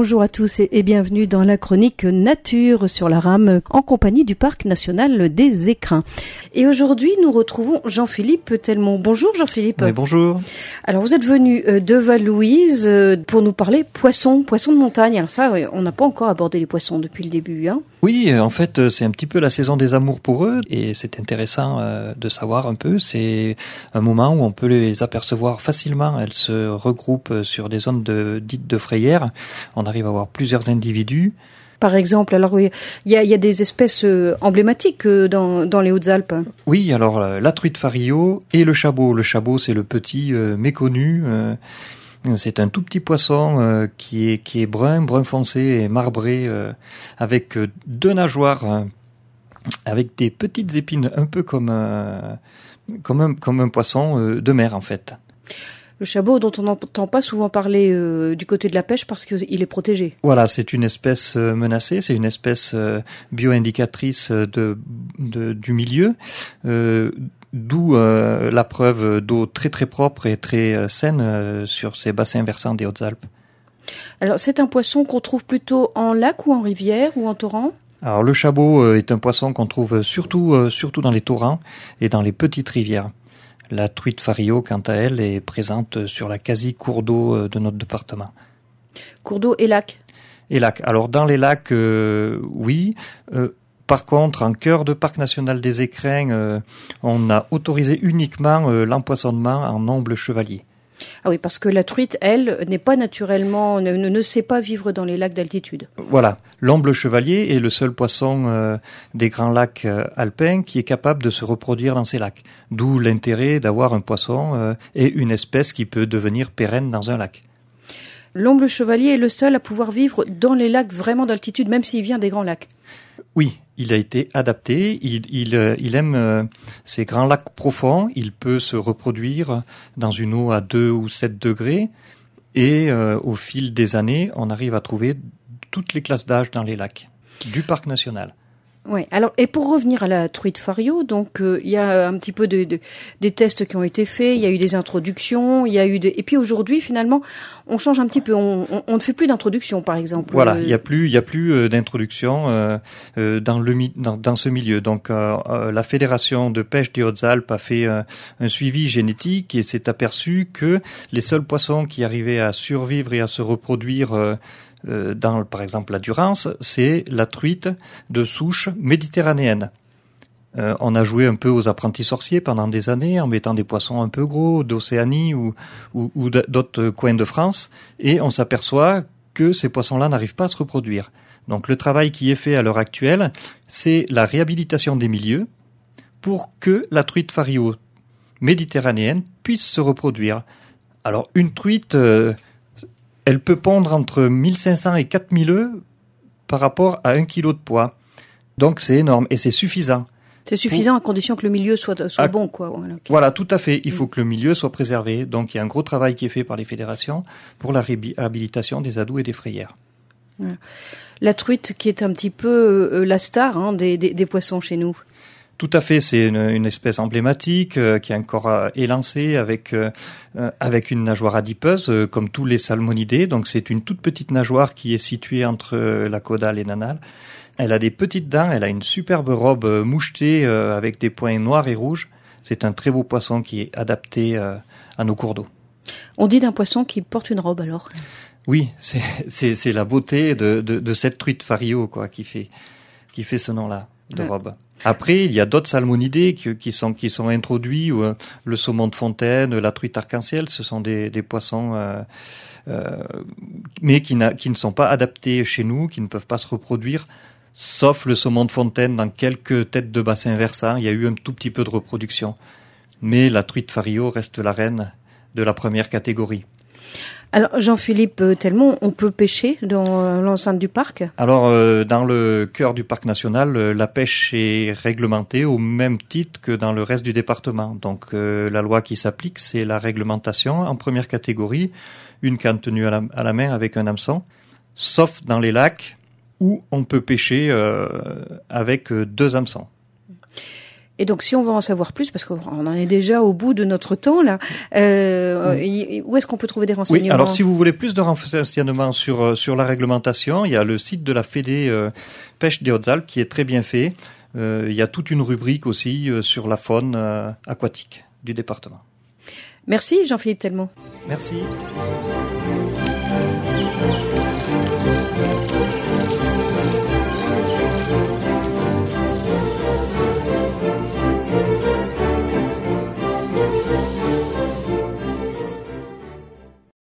Bonjour à tous et bienvenue dans la chronique Nature sur la rame en compagnie du Parc national des Écrins. Et aujourd'hui, nous retrouvons Jean-Philippe Telmont. Bonjour Jean-Philippe. Oui, bonjour. Alors vous êtes venu de Val-Louise pour nous parler poissons de montagne. Alors ça, on n'a pas encore abordé les poissons depuis le début, hein. Oui, en fait, c'est un petit peu la saison des amours pour eux et c'est intéressant de savoir un peu. C'est un moment où on peut les apercevoir facilement. Elles se regroupent sur des zones dites de frayères. On arrive à voir plusieurs individus. Par exemple, alors il y a des espèces emblématiques dans les Hautes-Alpes. Oui, alors la truite fario et le chabot. Le chabot, c'est le petit méconnu. C'est un tout petit poisson qui est brun foncé et marbré, avec deux nageoires, avec des petites épines, un peu comme un poisson de mer en fait. Le chabot dont on n'entend pas souvent parler du côté de la pêche parce qu'il est protégé. Voilà, c'est une espèce menacée, c'est une espèce bio-indicatrice du milieu, d'où la preuve d'eau très très propre et très saine sur ces bassins versants des Hautes-Alpes. Alors c'est un poisson qu'on trouve plutôt en lac ou en rivière ou en torrent ? Alors le chabot est un poisson qu'on trouve surtout dans les torrents et dans les petites rivières. La truite fario, quant à elle, est présente sur la quasi-cours d'eau de notre département. Cours d'eau et lacs ? Et lacs. Alors dans les lacs, oui. Par contre, en cœur de parc national des Écrins, on a autorisé uniquement l'empoisonnement en omble chevalier. Ah oui, parce que la truite, elle, n'est pas naturellement, ne sait pas vivre dans les lacs d'altitude. Voilà, l'omble chevalier est le seul poisson des grands lacs alpins qui est capable de se reproduire dans ces lacs. D'où l'intérêt d'avoir un poisson et une espèce qui peut devenir pérenne dans un lac. L'omble chevalier est le seul à pouvoir vivre dans les lacs vraiment d'altitude, même s'il vient des grands lacs. Oui, il a été adapté, il aime ces grands lacs profonds, il peut se reproduire dans une eau à 2 ou 7 degrés et au fil des années, on arrive à trouver toutes les classes d'âge dans les lacs du parc national. Oui. Alors, et pour revenir à la truite fario, donc il y a un petit peu des tests qui ont été faits, il y a eu des introductions, et puis aujourd'hui finalement, on change un petit peu, on ne fait plus d'introduction par exemple. Voilà, il y a plus d'introduction dans ce milieu. Donc la Fédération de pêche des Hautes-Alpes a fait un suivi génétique et s'est aperçu que les seuls poissons qui arrivaient à survivre et à se reproduire dans, par exemple, la Durance, c'est la truite de souche méditerranéenne. On a joué un peu aux apprentis sorciers pendant des années en mettant des poissons un peu gros d'Océanie ou d'autres coins de France et on s'aperçoit que ces poissons-là n'arrivent pas à se reproduire. Donc le travail qui est fait à l'heure actuelle, c'est la réhabilitation des milieux pour que la truite fario méditerranéenne puisse se reproduire. Alors une truite... elle peut pondre entre 1500 et 4000 œufs par rapport à 1 kilo de poids. Donc c'est énorme et c'est suffisant. C'est suffisant à condition que le milieu soit bon, quoi. Voilà, okay. Voilà, tout à fait. Il faut que le milieu soit préservé. Donc il y a un gros travail qui est fait par les fédérations pour la réhabilitation des adous et des frayères. Voilà. La truite qui est un petit peu la star des poissons chez nous. Tout à fait, c'est une espèce emblématique qui a un corps élancé avec une nageoire adipeuse comme tous les salmonidés. Donc c'est une toute petite nageoire qui est située entre la caudale et l'anale. Elle a des petites dents, elle a une superbe robe mouchetée avec des points noirs et rouges. C'est un très beau poisson qui est adapté à nos cours d'eau. On dit d'un poisson qui porte une robe alors ? Oui, c'est la beauté de cette truite fario quoi qui fait ce nom-là de robe. Après, il y a d'autres salmonidés qui sont introduits, le saumon de fontaine, la truite arc-en-ciel, ce sont des poissons, mais qui ne sont pas adaptés chez nous, qui ne peuvent pas se reproduire, sauf le saumon de fontaine dans quelques têtes de bassins versants, il y a eu un tout petit peu de reproduction. Mais la truite fario reste la reine de la première catégorie. Alors Jean-Philippe Telmont, on peut pêcher dans l'enceinte du parc ? Alors dans le cœur du parc national, la pêche est réglementée au même titre que dans le reste du département. Donc la loi qui s'applique, c'est la réglementation en première catégorie, une canne tenue à la main avec un hameçon, sauf dans les lacs où on peut pêcher avec 2 hameçons. Et donc, si on veut en savoir plus, parce qu'on en est déjà au bout de notre temps, là, où est-ce qu'on peut trouver des renseignements? Oui, alors si vous voulez plus de renseignements sur la réglementation, il y a le site de la Fédé Pêche des Hautes-Alpes qui est très bien fait. Il y a toute une rubrique aussi sur la faune aquatique du département. Merci Jean-Philippe Telmont. Merci.